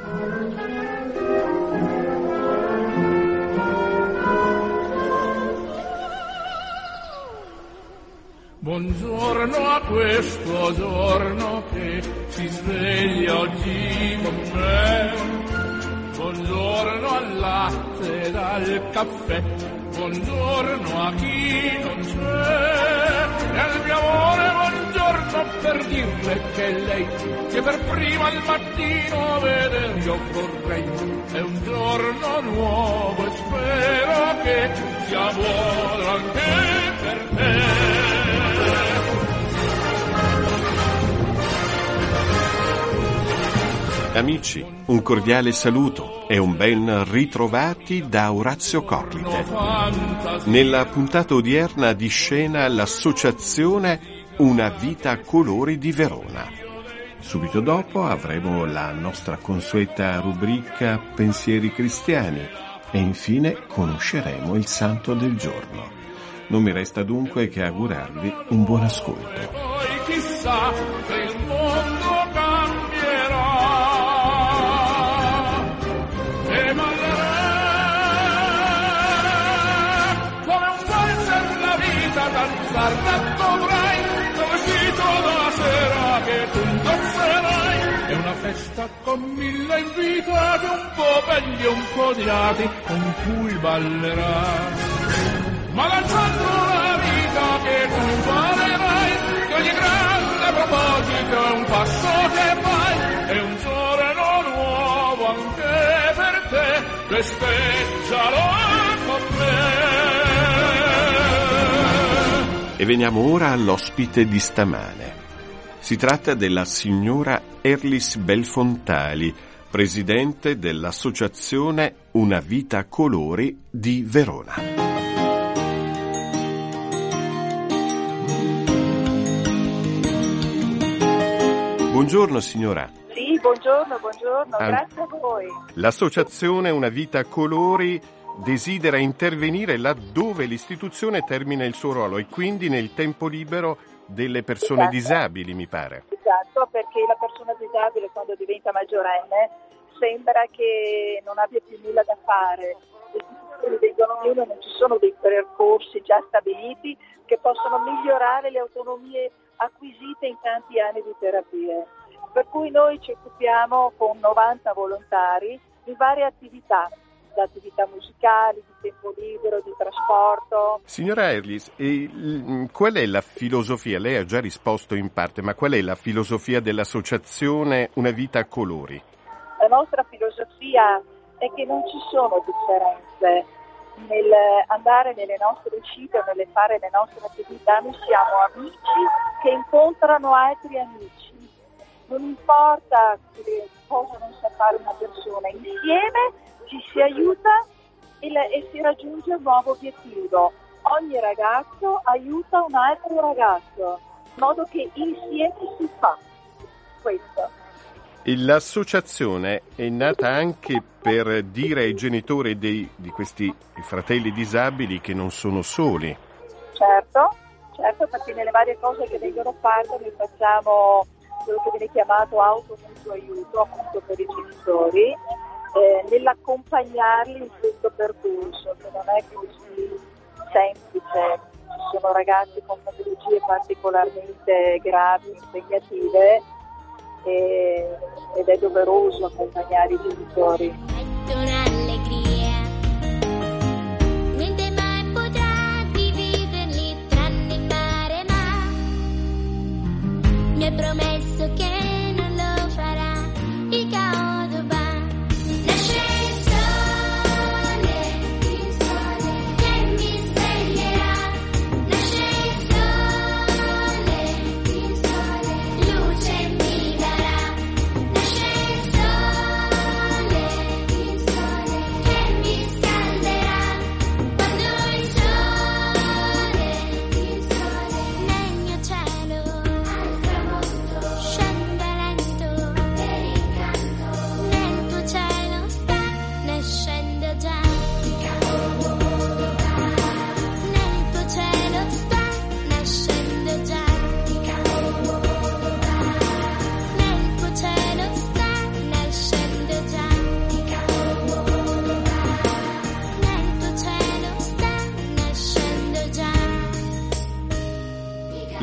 Buongiorno a questo giorno che si sveglia oggi con me. Buongiorno al latte ed al caffè. Buongiorno a chi non c'è. E al mio amore buongiorno per dirle che lei, che per prima al mattino vedere io vorrei. È un giorno nuovo e spero che sia buono anche per te. Amici, un cordiale saluto e un ben ritrovati da Orazio Corlite. Nella puntata odierna di scena l'associazione Una vita a colori di Verona. Subito dopo avremo la nostra consueta rubrica Pensieri cristiani e infine conosceremo il santo del giorno. Non mi resta dunque che augurarvi un buon ascolto. Poi chissà che il mondo cambierà e ballerà come un valzer la vita, danzar dovrai, vestito da sera che tu indosserai. È una festa con 1000 invitati, un po' belli e un po' odiati, con cui ballerà. Ma lanciando la vita che tu imparerai, che ogni grande proposito è un passo che fai, è un giorno nuovo anche per te, festeggialo con me. E veniamo ora all'ospite di stamane. Si tratta della signora Erlis Belfontali, presidente dell'associazione Una vita a colori di Verona. Buongiorno signora. Sì, buongiorno, grazie a voi. L'associazione Una vita a colori desidera intervenire laddove l'istituzione termina il suo ruolo e quindi nel tempo libero delle persone disabili, mi pare. Esatto, perché la persona disabile quando diventa maggiorenne sembra che non abbia più nulla da fare. Le istituzioni vengono meno, non ci sono dei percorsi già stabiliti che possono migliorare le autonomie acquisite in tanti anni di terapie. Per cui noi ci occupiamo con 90 volontari di varie attività, da attività musicali, di tempo libero, di trasporto. Signora Erlis, qual è la filosofia? Lei ha già risposto in parte, ma qual è la filosofia dell'associazione Una vita a colori? La nostra filosofia è che non ci sono differenze nel andare nelle nostre uscite o nelle fare le nostre attività. Noi siamo amici che incontrano altri amici. Non importa cosa non sa fare una persona, insieme ci si aiuta e si raggiunge un nuovo obiettivo. Ogni ragazzo aiuta un altro ragazzo, in modo che insieme si fa questo. L'associazione è nata anche per dire ai genitori di questi fratelli disabili che non sono soli. Certo, perché nelle varie cose che vengono fatte noi facciamo quello che viene chiamato automutuo aiuto, appunto per i genitori, nell'accompagnarli in questo percorso, che non è così semplice. Ci sono ragazzi con patologie particolarmente gravi, impegnative, ed è doveroso accompagnare i genitori. Un'allegria, niente mai potrà dividerli tranne il mare, ma mi ha promesso che non lo farà. Il caodo va, nasce il sole che mi sveglierà, nasce il sole, luce mi darà, nasce il sole che mi scalderà, quando il sole nel mio cielo al tramonto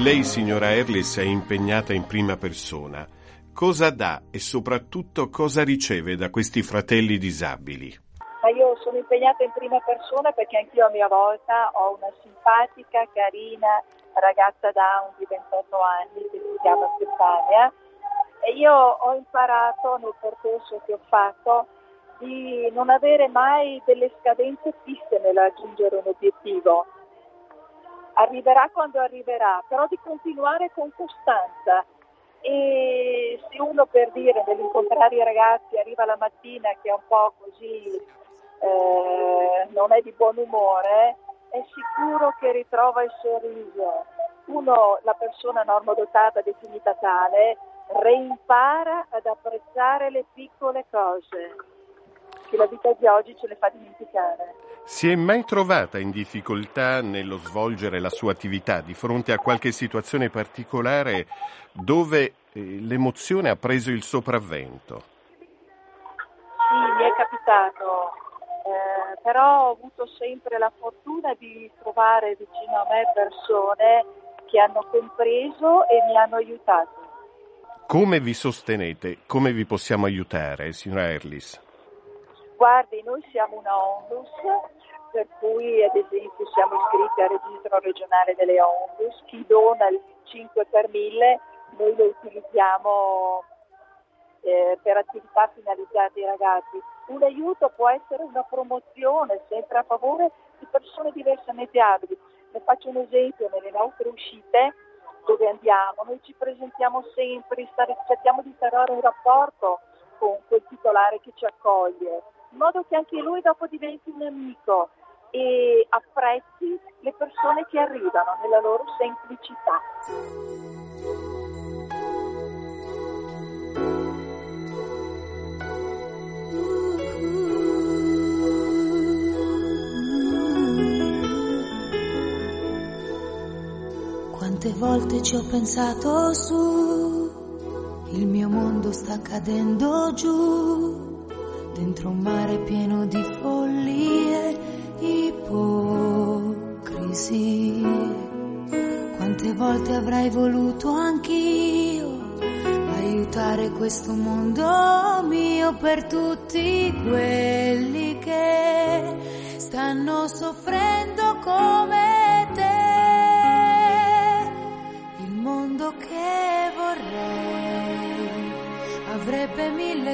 Lei, signora Erlis, è impegnata in prima persona. Cosa dà e soprattutto cosa riceve da questi fratelli disabili? Ma io sono impegnata in prima persona perché anch'io a mia volta ho una simpatica, carina ragazza Down di 28 anni che si chiama Stefania, e io ho imparato nel percorso che ho fatto di non avere mai delle scadenze fisse nel raggiungere un obiettivo. Arriverà quando arriverà, però di continuare con costanza. E se uno, per dire, nell'incontrare i ragazzi arriva la mattina che è un po' così, non è di buon umore, è sicuro che ritrova il sorriso. Uno, la persona normodotata definita tale, reimpara ad apprezzare le piccole cose che la vita di oggi ce le fa dimenticare. Si è mai trovata in difficoltà nello svolgere la sua attività di fronte a qualche situazione particolare dove l'emozione ha preso il sopravvento? Sì, mi è capitato, però ho avuto sempre la fortuna di trovare vicino a me persone che hanno compreso e mi hanno aiutato. Come vi sostenete? Come vi possiamo aiutare, signora Erlis? Guardi, noi siamo una Onlus, per cui ad esempio siamo iscritti al registro regionale delle Onlus. Chi dona il 5 per 1000 noi lo utilizziamo per attività finalizzate ai ragazzi. Un aiuto può essere una promozione sempre a favore di persone diversamente abili. Ne faccio un esempio: nelle nostre uscite dove andiamo noi ci presentiamo sempre, cerchiamo di instaurare un rapporto con quel titolare che ci accoglie, in modo che anche lui dopo diventi un amico e apprezzi le persone che arrivano nella loro semplicità. Quante volte ci ho pensato su, il mio mondo sta cadendo giù, dentro un mare pieno di follie, ipocrisie. Quante volte avrei voluto anch'io aiutare questo mondo mio per tutti quelli che stanno soffrendo come te. Il mondo che vorrei avrebbe 1000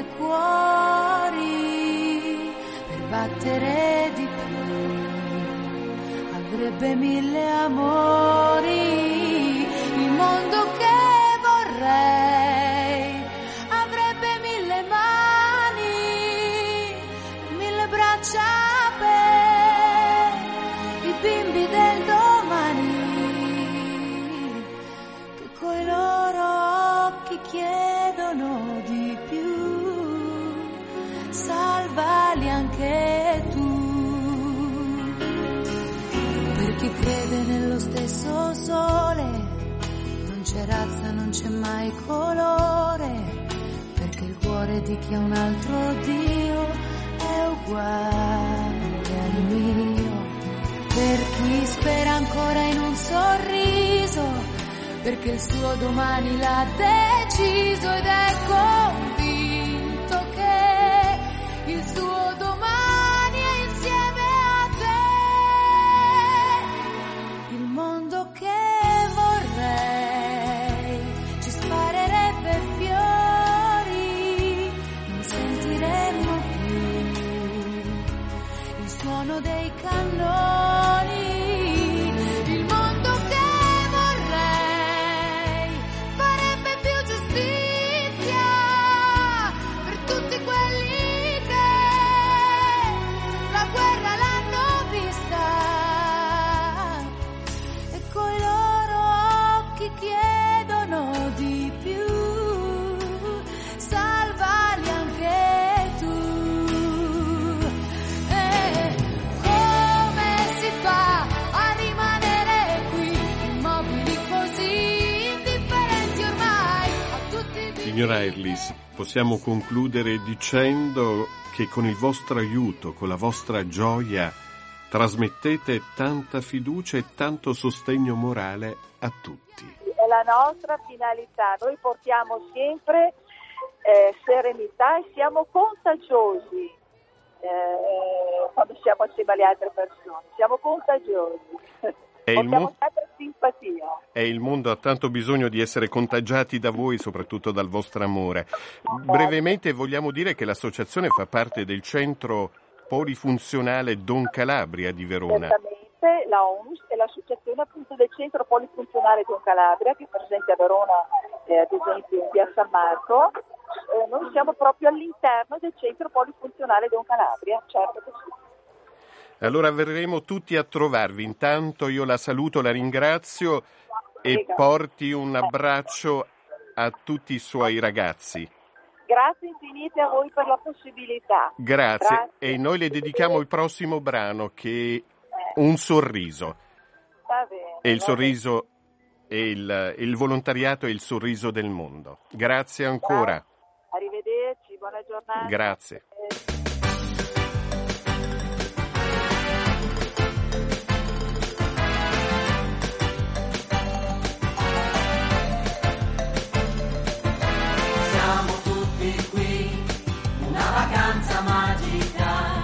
cuori per battere di più, avrebbe 1000 amori. Il mondo che vorrei avrebbe 1000 mani, 1000 braccia per i bimbi del domani, che coi loro occhi chiedono di più. Salvali anche tu. Per chi crede nello stesso sole, non c'è razza, non c'è mai colore, perché il cuore di chi ha un altro Dio è uguale al mio. Per chi spera ancora in un sorriso, perché il suo domani l'ha deciso ed è convinto che il suo domani è insieme a te. Il mondo che vorrei ci sparerebbe fiori, non sentiremmo più il suono dei cannoni. Il mondo che vorrei farebbe più giustizia per tutti quelli che la guerra l'hanno vista e coi loro occhi chiedono di più. Salvali anche tu. Come si fa a rimanere qui immobili così indifferenti ormai a tutti? Signora Erlis, possiamo concludere dicendo che con il vostro aiuto, con la vostra gioia, trasmettete tanta fiducia e tanto sostegno morale a tutti. la nostra finalità. Noi portiamo sempre serenità e siamo contagiosi quando siamo assieme alle altre persone, siamo contagiosi. Portiamo sempre simpatia. E il mondo ha tanto bisogno di essere contagiati da voi, soprattutto dal vostro amore. Brevemente vogliamo dire che l'associazione fa parte del centro polifunzionale Don Calabria di Verona. Certamente, la ONUS è l'associazione appunto del centro polifunzionale Don Calabria, che è presente a Verona, ad esempio in via San Marco. Noi siamo proprio all'interno del centro polifunzionale Don Calabria, certo che sì. Allora verremo tutti a trovarvi. Intanto io la saluto, la ringrazio e porti un abbraccio a tutti i suoi ragazzi. Grazie infinite a voi per la possibilità. Grazie. E noi le dedichiamo il prossimo brano, che è Un sorriso. Va bene. E il sorriso e il volontariato è il sorriso del mondo. Grazie ancora. Arrivederci, buona giornata. Grazie. Vacanza magica,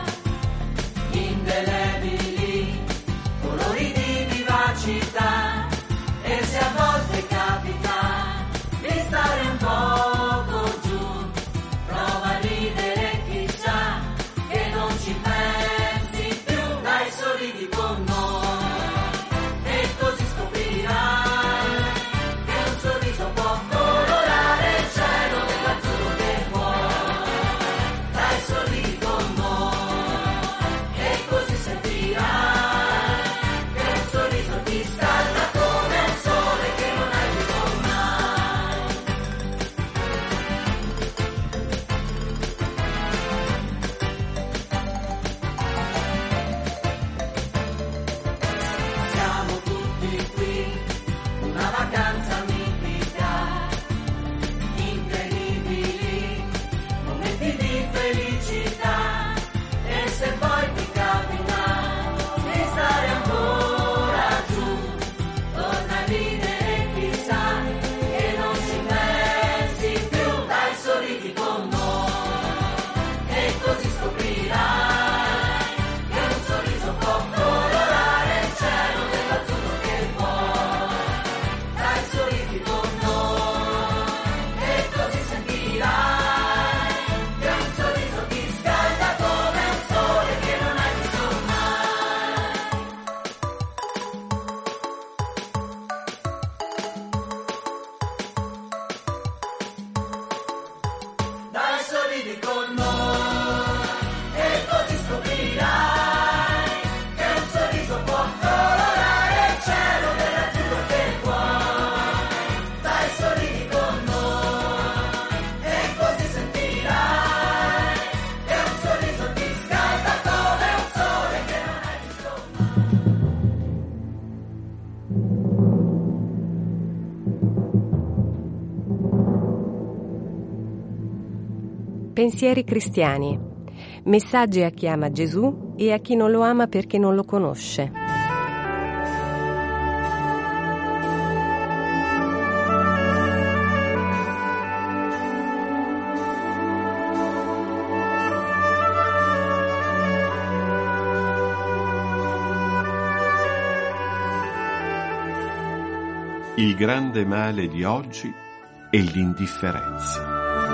indelebili, colori di vivacità, e se a volte capita di stare un poco giù, prova a ridere chi sa che non ci pensi più, dai sorridi con noi, e così scoprirai che un sorriso può colorare il cielo dell'azzurro che vuoi. Sorridi con noi e così sentirai che un sorriso ti scalda come un sole che non hai visto mai. Siamo tutti qui, una vacanza mitica, incredibili, momenti di felicità, e se poi ti capita di stare ancora giù, torna a ridere chi sa che non ci pensi più, dai sorridi con noi e così scoprirai che un sorriso può colorare il cielo dell'azzurro che vuoi, dai sorridi con noi e così sentirai che un sorriso ti scalda come un sole che non hai visto mai. Dai sorridi con noi e così scoprirai che un sorriso può colorare il cielo dell'azzurro che vuoi. Dai sorridi con noi e così sentirai che un sorriso ti scalda come un sole che non hai visto mai. Pensieri cristiani. Messaggi a chi ama Gesù e a chi non lo ama perché non lo conosce. Il grande male di oggi è l'indifferenza.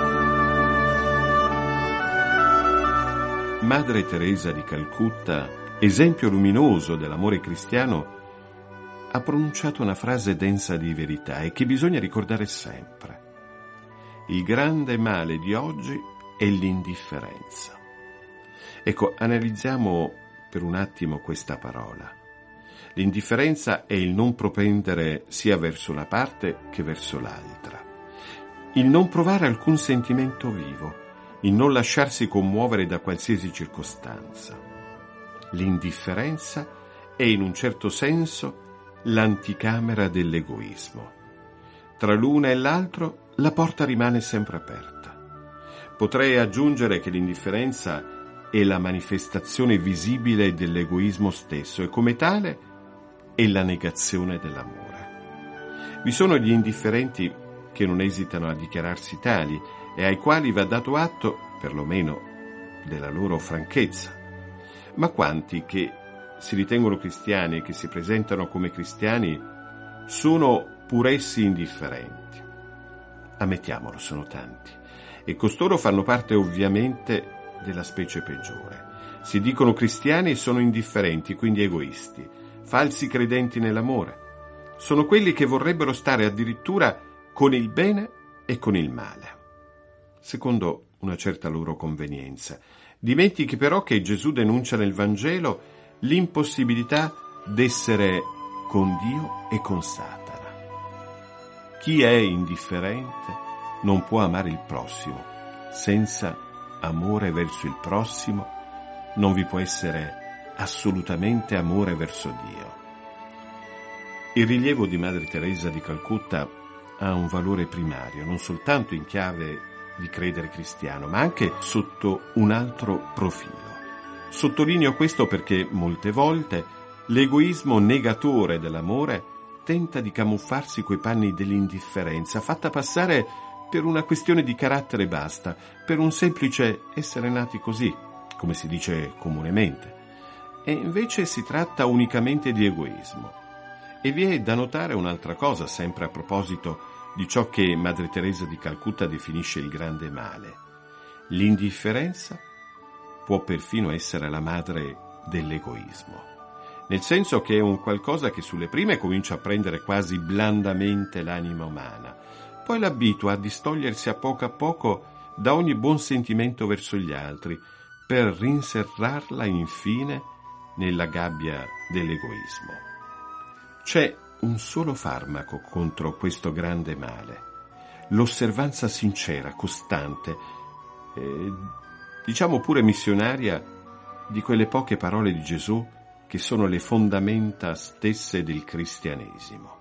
Madre Teresa di Calcutta, esempio luminoso dell'amore cristiano, ha pronunciato una frase densa di verità e che bisogna ricordare sempre. Il grande male di oggi è l'indifferenza. Ecco, analizziamo per un attimo questa parola. L'indifferenza è il non propendere sia verso una parte che verso l'altra. Il non provare alcun sentimento vivo, il non lasciarsi commuovere da qualsiasi circostanza. L'indifferenza è in un certo senso l'anticamera dell'egoismo. Tra l'una e l'altro la porta rimane sempre aperta. Potrei aggiungere che l'indifferenza è la manifestazione visibile dell'egoismo stesso e come tale è la negazione dell'amore. Vi sono gli indifferenti che non esitano a dichiararsi tali e ai quali va dato atto, perlomeno, della loro franchezza. Ma quanti che si ritengono cristiani e che si presentano come cristiani sono puressi indifferenti? Ammettiamolo, sono tanti, e costoro fanno parte ovviamente della specie peggiore. Si dicono cristiani e sono indifferenti, quindi egoisti, falsi credenti nell'amore. Sono quelli che vorrebbero stare addirittura con il bene e con il male, secondo una certa loro convenienza. Dimentichi però che Gesù denuncia nel Vangelo l'impossibilità d'essere con Dio e con Satana. Chi è indifferente non può amare il prossimo. Senza amore verso il prossimo non vi può essere assolutamente amore verso Dio. Il rilievo di Madre Teresa di Calcutta ha un valore primario, non soltanto in chiave di credere cristiano, ma anche sotto un altro profilo. Sottolineo questo perché molte volte l'egoismo negatore dell'amore tenta di camuffarsi coi panni dell'indifferenza, fatta passare per una questione di carattere basta, per un semplice essere nati così, come si dice comunemente. E invece si tratta unicamente di egoismo. E vi è da notare un'altra cosa, sempre a proposito di ciò che Madre Teresa di Calcutta definisce il grande male. L'indifferenza può perfino essere la madre dell'egoismo, nel senso che è un qualcosa che sulle prime comincia a prendere quasi blandamente l'anima umana, poi l'abitua a distogliersi a poco da ogni buon sentimento verso gli altri, per rinserrarla infine nella gabbia dell'egoismo. C'è un solo farmaco contro questo grande male: l'osservanza sincera, costante, diciamo pure missionaria, di quelle poche parole di Gesù che sono le fondamenta stesse del cristianesimo.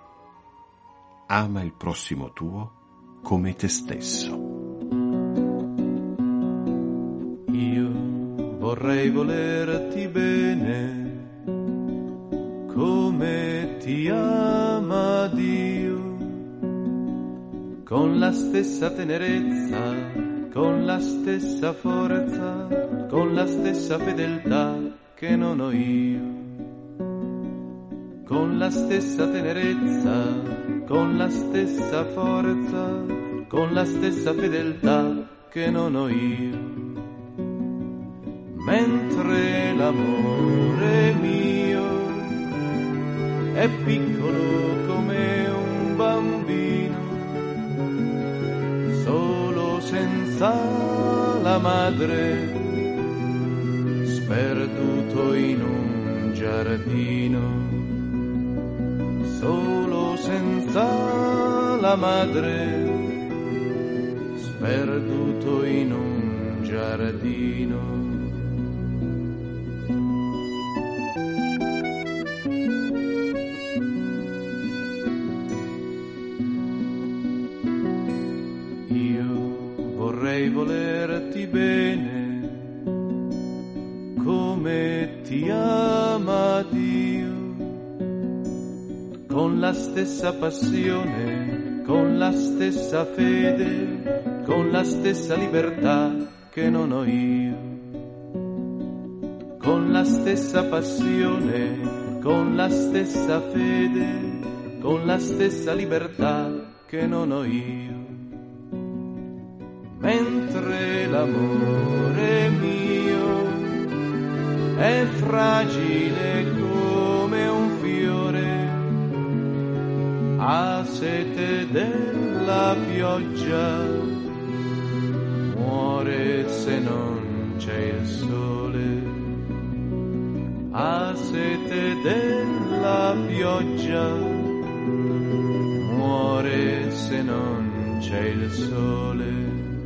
Ama il prossimo tuo come te stesso. Io vorrei volerti bene come ti ama Dio, con la stessa tenerezza, con la stessa forza, con la stessa fedeltà che non ho io. Con la stessa tenerezza, con la stessa forza, con la stessa fedeltà che non ho io. Mentre l'amore mio è piccolo come un bambino, solo senza la madre, sperduto in un giardino. Solo senza la madre, sperduto in un giardino. Vorrei volerti bene come ti ama Dio, con la stessa passione, con la stessa fede, con la stessa libertà che non ho io. Con la stessa passione, con la stessa fede, con la stessa libertà che non ho io. Mentre l'amore mio è fragile come un fiore, ha sete della pioggia, muore se non c'è il sole. Ha sete della pioggia, muore se non c'è il sole.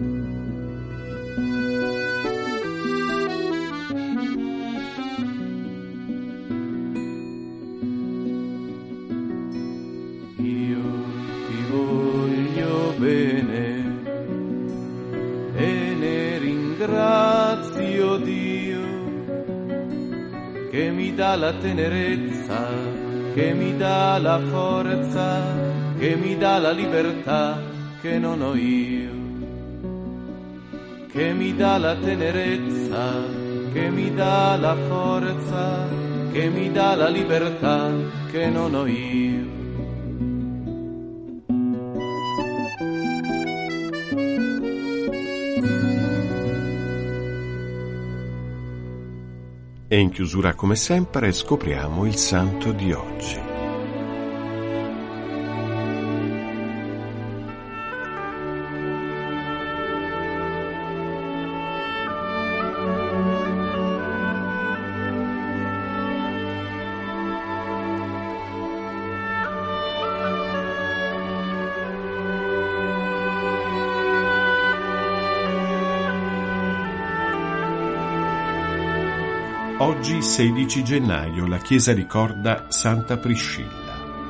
Bene e ne ringrazio Dio che mi dà la tenerezza, che mi dà la forza, che mi dà la libertà che non ho io, che mi dà la tenerezza, che mi dà la forza, che mi dà la libertà che non ho io. E in chiusura, come sempre, scopriamo il santo di oggi. Oggi, 16 gennaio, la Chiesa ricorda Santa Priscilla.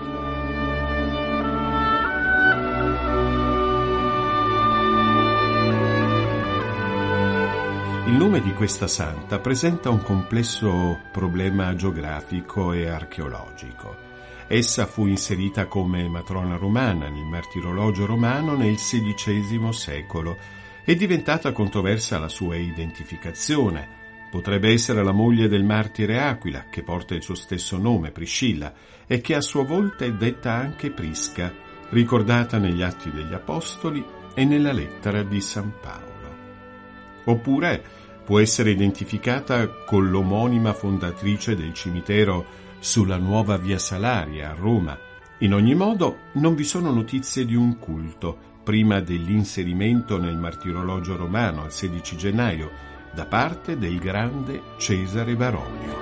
Il nome di questa santa presenta un complesso problema geografico e archeologico. Essa fu inserita come matrona romana nel martirologio romano nel XVI secolo. È diventata controversa la sua identificazione. Potrebbe essere la moglie del martire Aquila, che porta il suo stesso nome, Priscilla, e che a sua volta è detta anche Prisca, ricordata negli Atti degli Apostoli e nella lettera di San Paolo. Oppure può essere identificata con l'omonima fondatrice del cimitero sulla nuova Via Salaria a Roma. In ogni modo, non vi sono notizie di un culto prima dell'inserimento nel martirologio romano al 16 gennaio, da parte del grande Cesare Baronio.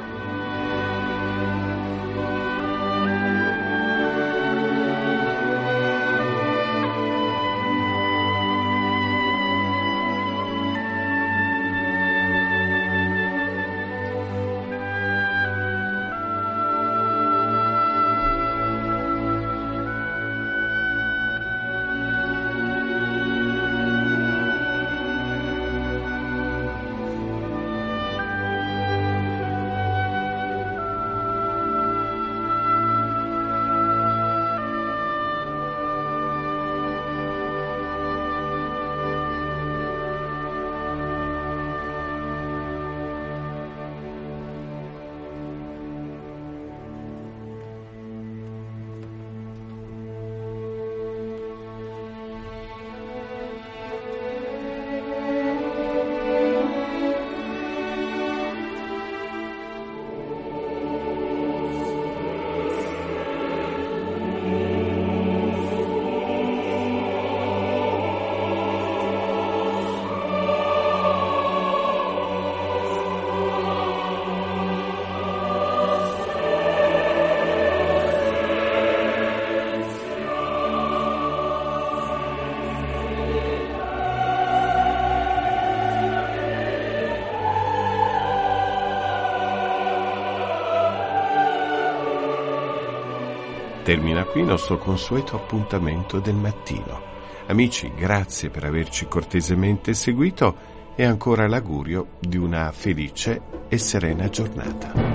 Termina qui il nostro consueto appuntamento del mattino. Amici, grazie per averci cortesemente seguito e ancora l'augurio di una felice e serena giornata.